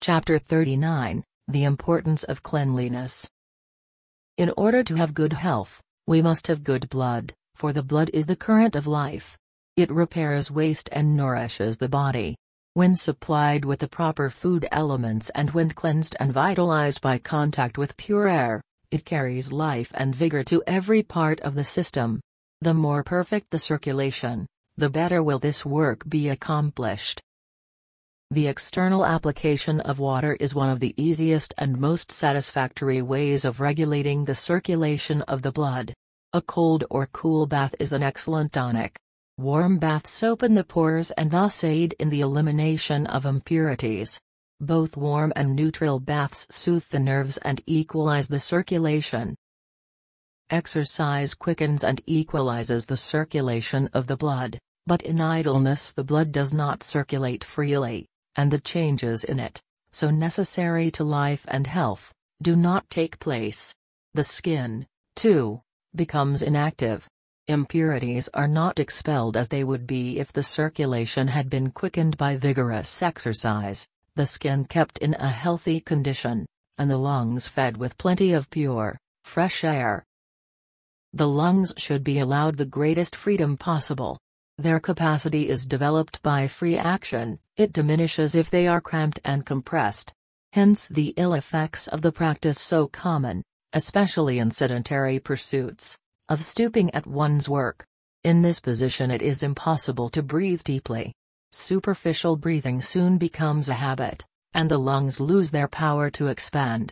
Chapter 39, The Importance of Cleanliness. In order to have good health, we must have good blood, for the blood is the current of life. It repairs waste and nourishes the body. When supplied with the proper food elements and when cleansed and vitalized by contact with pure air, it carries life and vigor to every part of the system. The more perfect the circulation, the better will this work be accomplished. The external application of water is one of the easiest and most satisfactory ways of regulating the circulation of the blood. A cold or cool bath is an excellent tonic. Warm baths open the pores and thus aid in the elimination of impurities. Both warm and neutral baths soothe the nerves and equalize the circulation. Exercise quickens and equalizes the circulation of the blood, but in idleness the blood does not circulate freely, and the changes in it, so necessary to life and health, do not take place. The skin, too, becomes inactive. Impurities are not expelled as they would be if the circulation had been quickened by vigorous exercise, the skin kept in a healthy condition, and the lungs fed with plenty of pure, fresh air. The lungs should be allowed the greatest freedom possible. Their capacity is developed by free action, it diminishes if they are cramped and compressed. Hence the ill effects of the practice so common, especially in sedentary pursuits, of stooping at one's work. In this position it is impossible to breathe deeply. Superficial breathing soon becomes a habit, and the lungs lose their power to expand.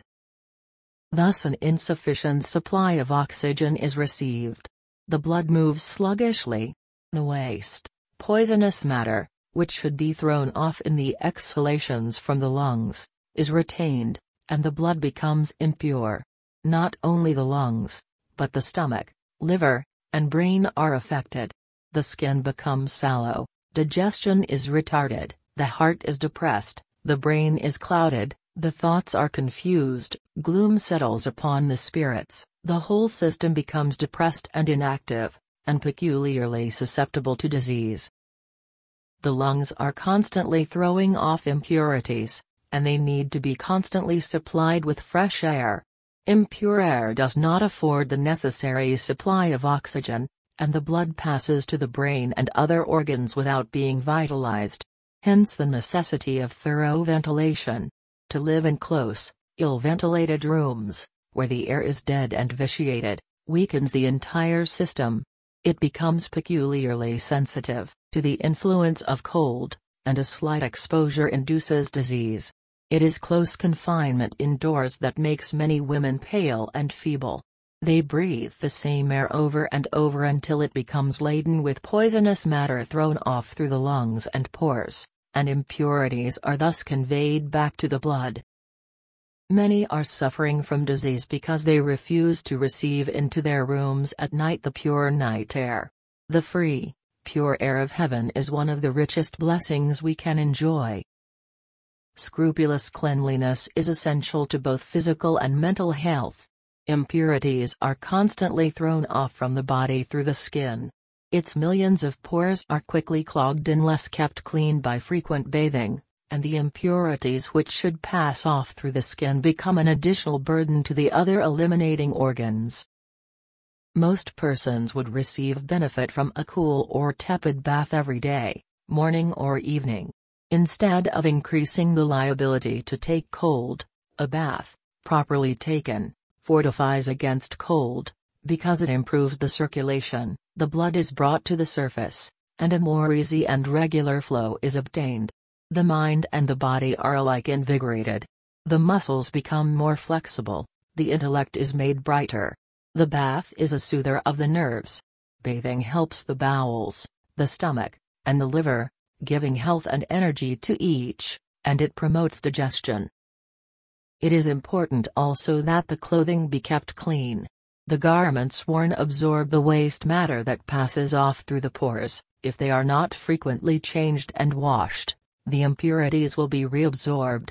Thus an insufficient supply of oxygen is received. The blood moves sluggishly. The waste, poisonous matter, which should be thrown off in the exhalations from the lungs, is retained, and the blood becomes impure. Not only the lungs, but the stomach, liver, and brain are affected. The skin becomes sallow, digestion is retarded, the heart is depressed, the brain is clouded, the thoughts are confused, gloom settles upon the spirits, the whole system becomes depressed and inactive, and peculiarly susceptible to disease. The lungs are constantly throwing off impurities, and they need to be constantly supplied with fresh air. Impure air does not afford the necessary supply of oxygen, and the blood passes to the brain and other organs without being vitalized. Hence the necessity of thorough ventilation. To live in close, ill-ventilated rooms, where the air is dead and vitiated, weakens the entire system. It becomes peculiarly sensitive to the influence of cold, and a slight exposure induces disease. It is close confinement indoors that makes many women pale and feeble. They breathe the same air over and over until it becomes laden with poisonous matter thrown off through the lungs and pores, and impurities are thus conveyed back to the blood. Many are suffering from disease because they refuse to receive into their rooms at night the pure night air. The free, pure air of heaven is one of the richest blessings we can enjoy. Scrupulous cleanliness is essential to both physical and mental health. Impurities are constantly thrown off from the body through the skin. Its millions of pores are quickly clogged unless kept clean by frequent bathing, and the impurities which should pass off through the skin become an additional burden to the other eliminating organs. Most persons would receive benefit from a cool or tepid bath every day, morning or evening. Instead of increasing the liability to take cold, a bath, properly taken, fortifies against cold, because it improves the circulation, the blood is brought to the surface, and a more easy and regular flow is obtained. The mind and the body are alike invigorated. The muscles become more flexible, the intellect is made brighter. The bath is a soother of the nerves. Bathing helps the bowels, the stomach, and the liver, giving health and energy to each, and it promotes digestion. It is important also that the clothing be kept clean. The garments worn absorb the waste matter that passes off through the pores. If they are not frequently changed and washed, the impurities will be reabsorbed.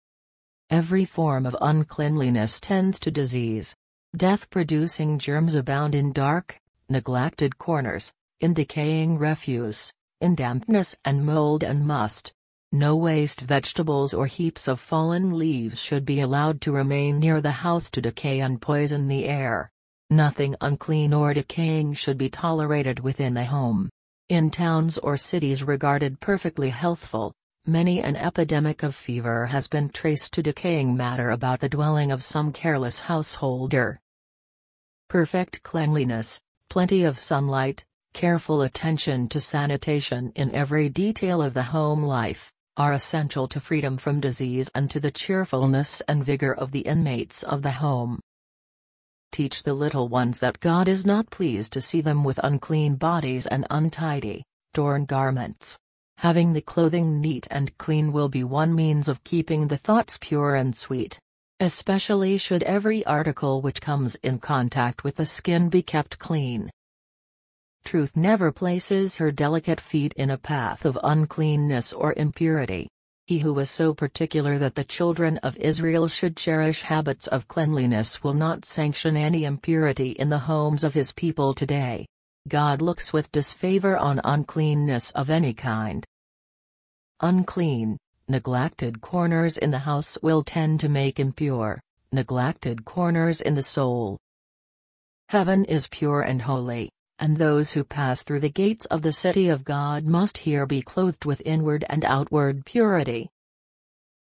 Every form of uncleanliness tends to disease. Death-producing germs abound in dark, neglected corners, in decaying refuse, in dampness and mold and must. No waste vegetables or heaps of fallen leaves should be allowed to remain near the house to decay and poison the air. Nothing unclean or decaying should be tolerated within the home. In towns or cities regarded perfectly healthful, many an epidemic of fever has been traced to decaying matter about the dwelling of some careless householder. Perfect cleanliness, plenty of sunlight, careful attention to sanitation in every detail of the home life, are essential to freedom from disease and to the cheerfulness and vigor of the inmates of the home. Teach the little ones that God is not pleased to see them with unclean bodies and untidy, torn garments. Having the clothing neat and clean will be one means of keeping the thoughts pure and sweet. Especially should every article which comes in contact with the skin be kept clean. Truth never places her delicate feet in a path of uncleanness or impurity. He who was so particular that the children of Israel should cherish habits of cleanliness will not sanction any impurity in the homes of his people today. God looks with disfavor on uncleanness of any kind. Unclean, neglected corners in the house will tend to make impure, neglected corners in the soul. Heaven is pure and holy, and those who pass through the gates of the city of God must here be clothed with inward and outward purity.